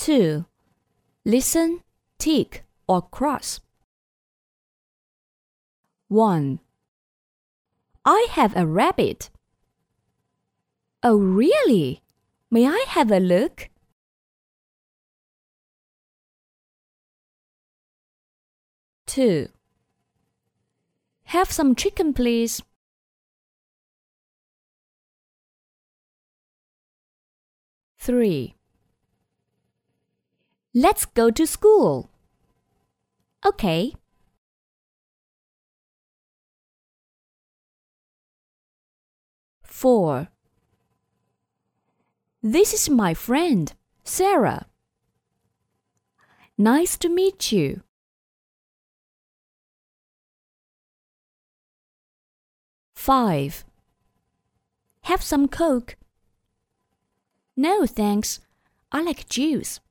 2. Listen, tick, or cross. 1. I have a rabbit. Oh, really? May I have a look? 2. Have some chicken, please. 3. Let's go to school. Okay. 4. This is my friend, Sarah. Nice to meet you. 5. Have some Coke? No, thanks. I like juice.